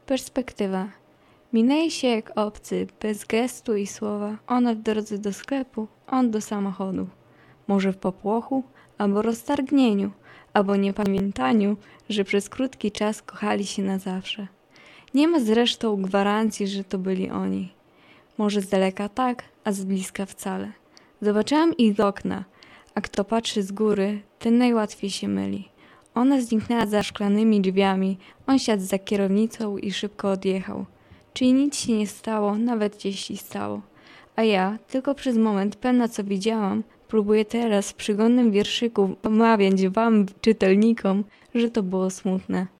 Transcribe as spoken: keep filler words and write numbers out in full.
Perspektywa. Minęli się jak obcy, bez gestu i słowa. Ona w drodze do sklepu, on do samochodu. Może w popłochu, albo roztargnieniu, albo niepamiętaniu, że przez krótki czas kochali się na zawsze. Nie ma zresztą gwarancji, że to byli oni. Może z daleka tak, a z bliska wcale. Zobaczyłam ich z okna, a kto patrzy z góry, ten najłatwiej się myli. Ona zniknęła za szklanymi drzwiami, on siadł za kierownicą i szybko odjechał. Czyli nic się nie stało, nawet jeśli stało. A ja, tylko przez moment pewna co widziałam, próbuję teraz w przygodnym wierszyku omawiać wam, czytelnikom, że to było smutne.